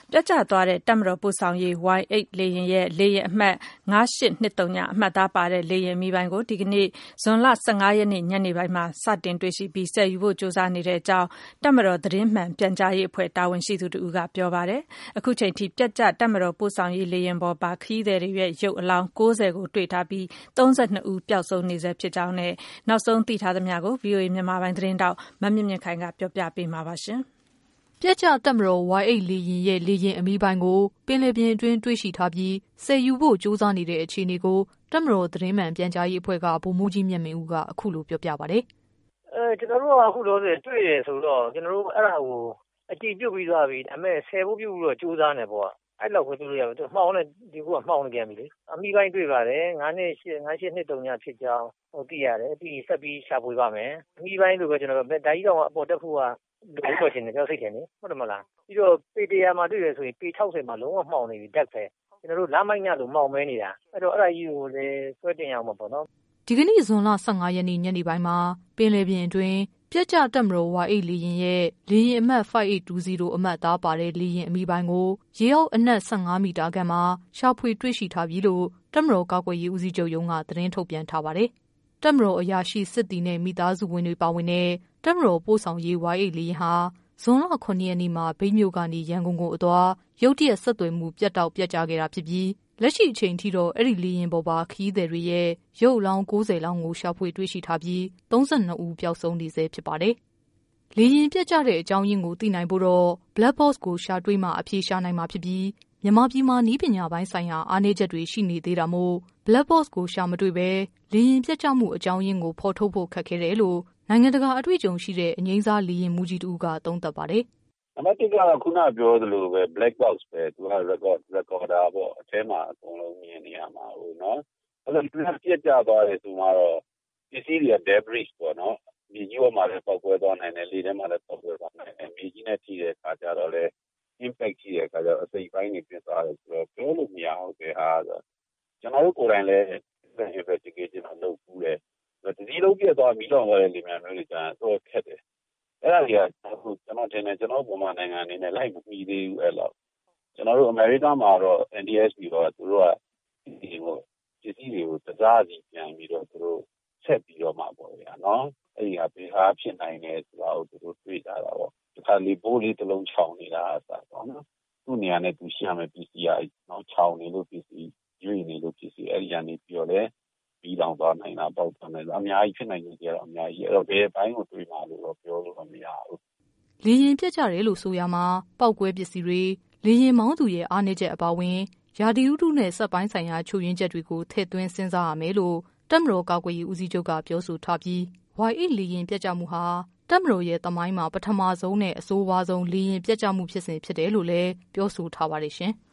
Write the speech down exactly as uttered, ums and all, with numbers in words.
ပျက်ကျသွားတဲ့တပ်မတော်ပို့ဆောင်ရေး ဝိုင်အိတ် လေယာဉ်ရဲ့လေယာဉ်အမှတ်ငါးရှစ်နှစ်သုံး အမှတ်အသားပါတဲ့လေယာဉ်အမည်ပိုင်းကိုဒီကနေ့ဇွန်လဆယ့်ငါးရက်နေ့ညနေပိုင်းမှာစတင်တွေ့ရှိပြီးဆယ်ယူဖို့ကြိုးစားနေတဲ့အကြောင်းတပ်မတော်သတင်းမှန်ပြန်ကြားရေးအဖွဲ့တာဝန်ရှိသူတဦးကပြောပါတယ်။အခုချိန်ထိပျက်ကျတပ်မတော်ပို့ဆောင်ရေးလေယာဉ်ပေါ်ပါခရီးသည်တွေရဲ့ရုပ်အလောင်းကိုးဆယ်ကိုတွေ့ထားပြီးသုံးဆယ့်နှစ်ဦးပျောက်ဆုံးနေဆဲဖြစ်ကြောင်းနဲ့နောက်ဆုံးသိထားသမျှကို ဗွီအိုအေမြန်မာပိုင်းသတင်းတောက်မမြင့်မြင့်ခိုင်ကပြောပြပေးမှာပါရှင်။ပျက်ကျတပ်မတော် ဝိုင်အိတ် လေယာဉ်ရဲ့လေယာဉ်အမည်ပိုင်းကိုပင်လယ်ပြင်အတွင်းတွေ့ရှိထားပြီးဆယ်ယူဖို့ကြိုးစားနေတဲ့အခြေအနေကိုတပ်မတော်သတင်းမှန်ပြန်ကြားရေးအဖွဲ့ကဗိုလ်မှူးကြီးမြတ်မင်းဦးကအခုလိုပြောပြပါတယ်။အဲကျွန်တော်တို့ကအခုလို့ဆိုတွေ့ရဆိုတော့ကျွန်တော်တို့အဲ့ဒါကိုအကြည့်ပြုတ်ပြီးသွားပြီဒါပေမဲ့ဆယ်ဖို့ပြုတ်ပြီးတော့ကြိုးစားနေပေါ့။အဲ့လောက်ပဲတွေ့ရပါတော့မှောင်နေဒီကူကမှောင်နေပြန်ပြီလေ။အမည်ပိုင်းတွေ့ပါတယ်ငါးနှစ်ရှစ်ငါးရှစ်နှစ်သုံးညဖြစ်ကြောင်းဟိုသိရတယ်ပြီးဆက်ပြီးရှာဖွေပါမယ်။အမည်ပိုင်းလိုပဲကျွန်တော်တို့ဒါကြီးတော့အပေါ်တက်ဖို့ကလိုတော့ရှင်နေကြောက်စိတ်တယ်နေဟုတ်တယ်မလားပြီးတော့ပေတရာမှာတွေ့ရဆိုရင်ပေခြောက်ဆယ်မှာလုံးဝမှောင်နေပြီတက်ပဲကျွန်တော်တို့လမ်းမိုက်ညလို့မှောင်မဲနေတာအဲ့တော့အဲ့ဒါကြီးကိုလည်းဆွဲတင်ရအောင်ပေါ့နော်ဒီကနေ့ဇွန်လဆယ့်ငါးရက်နေ့ညနေပိုင်းမှာပင်လယ်ပြင်အတွင်းပြက်ကျတပ်မတော်ဝါအိတ်လေယာဉ်ရဲ့လေယာဉ်အမှတ်၅၈၂၀အမှတ်အသားပါတဲ့လေယာဉ်အမည်ပိုင်းကိုရေအောက်အနက်ဆယ့်ငါးမီတာခန့်မှာရှာဖွေတွေ့ရှိထားပြီလို့တပ်မတော်ကာကွယ်ရေးဦးစီးချုပ်ရုံးကသတင်းထုတ်ပြန်ထားပါတယ်။တပ်မတော်အရာရှိစစ်သည်နဲ့မိသားစုဝင်တွေပါဝင်တဲ့တပ်မတော်ပို့ဆောင်ရေးဝါအိတ်လေယာဉ်ဟာဇွန်လခုနှစ်ရက်နေ့မှာမြိတ်မြို့ကနေရန်ကုန်ကိုအသွားရုတ်တရက်ဆက်သွယ်မှုပြတ်တောက်ပြတ်ကျခဲ့တာဖြစ်ပြီးလက်ရှိအချိန်ထိတော့အဲ့ဒီလေယာဉ်ပေါ်ပါခရီးသည်တွေရဲ့ရုပ်အလောင်းကိုးဆယ်လောင်းကိုရှာဖွေတွေ့ရှိထားပြီးသုံးဆယ့်နှစ်ဦးပျောက်ဆုံးနေဆဲဖြစ်ပါတယ်။လေယာဉ်ပြတ်ကျတဲ့အကြောင်းရင်းကိုသိနိုင်ဖို့တော့ Black Box ကိုရှာတွေ့မှအဖြေရှာနိုင်မှာဖြစ်ပြီးမြန်မာပြည်မှာနည်းပညာပိုင်းဆိုင်ရာအားနည်းချက်တွေရှိနေသေးတာမို့ Black Box ကိုရှာမတွေ့ပဲလေယာဉ်ပြတ်ကျမှုအကြောင်းရင်းကိုဖော်ထုတ်ဖို့ခက်ခဲတယ်လို့နိုင်ငံတကာအတွေ့အကြုံရှိတဲ့အငြိမ်းစားလေယာဉ်မူကြီးတူကသုံးသပ်ပါတယ်။နံပါတ်တစ်ကတော့ခုနပြောသလိုပဲ black box ပဲသူက record recorder ပေါ့အထဲမှာအကုန်လုံးမြင်နေရမှာဟိုနော်အဲ့တော့ပြတ်ကျသွားတယ်ဆိုမှတော့ပစ္စည်းတွေက debris ပေါ့နော်မြေကြီးပေါ်မှာလည်းပေါက်ကွဲသွားနိုင်တယ်လေထဲမှာလည်းပေါက်ကွဲသွားနိုင်တယ်မြေကြီးနဲ့ထိတဲ့အခါကျတော့လည်း impact ရှိတဲ့အခါကျတော့အစိပ်ပိုင်းတွေဖြစ်သွားတယ်ဆိုတော့ပြောလို့မရဘူးပဲဟာဆိုကျွန်တော်တို့ကိုယ်တိုင်လည်း investigation လုပ်ဘူးတယ်ဒီဒီလုံးပြတ်သွားပြီးတော့လည်းလေမြန်မျိုးတွေကျတော့ခက်တယ်အဲ့ဒါကြီးကအခုကျွန်တော်ထင်တယ်ကျွန်တော်ပုံမှန်နိုင်ငံအနေနဲ့လိုက်မပြီးသေးဘူးအဲ့လောက်ကျွန်တော်တို့အမေရိကန်မှာတော့ N D S B တော့သူတို့ကဒီဟိုပစ္စည်းတွေကိုတစားစီပြန်ပြီးတော့သူတို့ဆက်ပြီးတော့မှာပေါ့ဗျာနော်အဲ့ဒီဟာဘေးဟာဖြစ်နိုင်တယ်ဆိုတာကိုသူတို့တွေ့ကြတာပေါ့ဒီခါလေးဘိုးလေးတစ်လုံးချောင်းနေတာအစားပေါ့နော်သူ့နေရာနဲ့သူရှင်းမယ်ပစ္စည်းအနော်ချောင်းနေလို့ပစ္စည်းရွေ့နေလို့ပစ္စည်းအဲ့ဒီကနေပြီးတော့လေပြီးတောင်သွားနိုင်တာပေါ့တယ်အများကြီးဖြစ်နိုင်နေကြတော့အများကြီးအဲ့တော့ဘယ်ဘိုင်းကိုတွေးမှလို့တော့ပြောလို့မရဘူးလေရင်ပြတ်ကြတယ်လို့ဆိုရမှာပောက်ကွဲပစ္စည်းတွေလေရင်မောင်းသူရဲ့အားနည်းချက်အပါအဝင်ရာသီဥတုနဲ့စက်ပိုင်းဆိုင်ရာချုပ်ရင်းချက်တွေကိုထည့်သွင်းစဉ်းစားရမယ်လို့တပ်မတော်ကာကွယ်ရေးဦးစီးချုပ်ကပြောဆိုထားပြီး ဝိုင်အိတ် လေရင်ပြတ်ကျမှုဟာတပ်မတော်ရဲ့သမိုင်းမှာပထမဆုံးနဲ့အဆိုးဝါးဆုံးလေရင်ပြတ်ကျမှုဖြစ်စဉ်ဖြစ်တယ်လို့လည်းပြောဆိုထားပါတယ်ရှင်။